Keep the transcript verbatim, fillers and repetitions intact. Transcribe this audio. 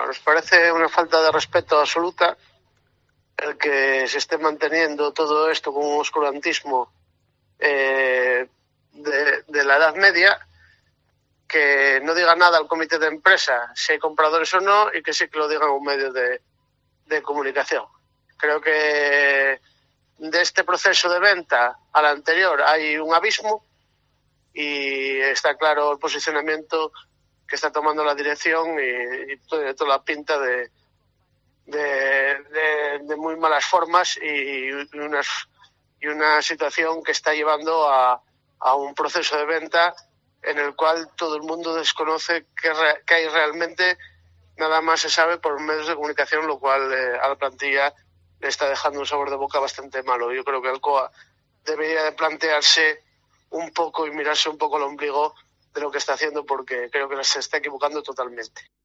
nos parece una falta de respeto absoluta el que se esté manteniendo todo esto con un oscurantismo eh, de, de la Edad Media, que no diga nada al comité de empresa si hay compradores o no, y que sí que lo digan a un medio de, de comunicación. Creo que de este proceso de venta al anterior hay un abismo y está claro el posicionamiento que está tomando la dirección y, y toda, toda la pinta de, de, de, de muy malas formas y, y, unas, y una situación que está llevando a, a un proceso de venta en el cual todo el mundo desconoce qué, re, qué hay realmente. Nada más se sabe por medios de comunicación, lo cual eh, a la plantilla le está dejando un sabor de boca bastante malo. Yo creo que Alcoa debería de plantearse un poco y mirarse un poco el ombligo de lo que está haciendo, porque creo que se está equivocando totalmente.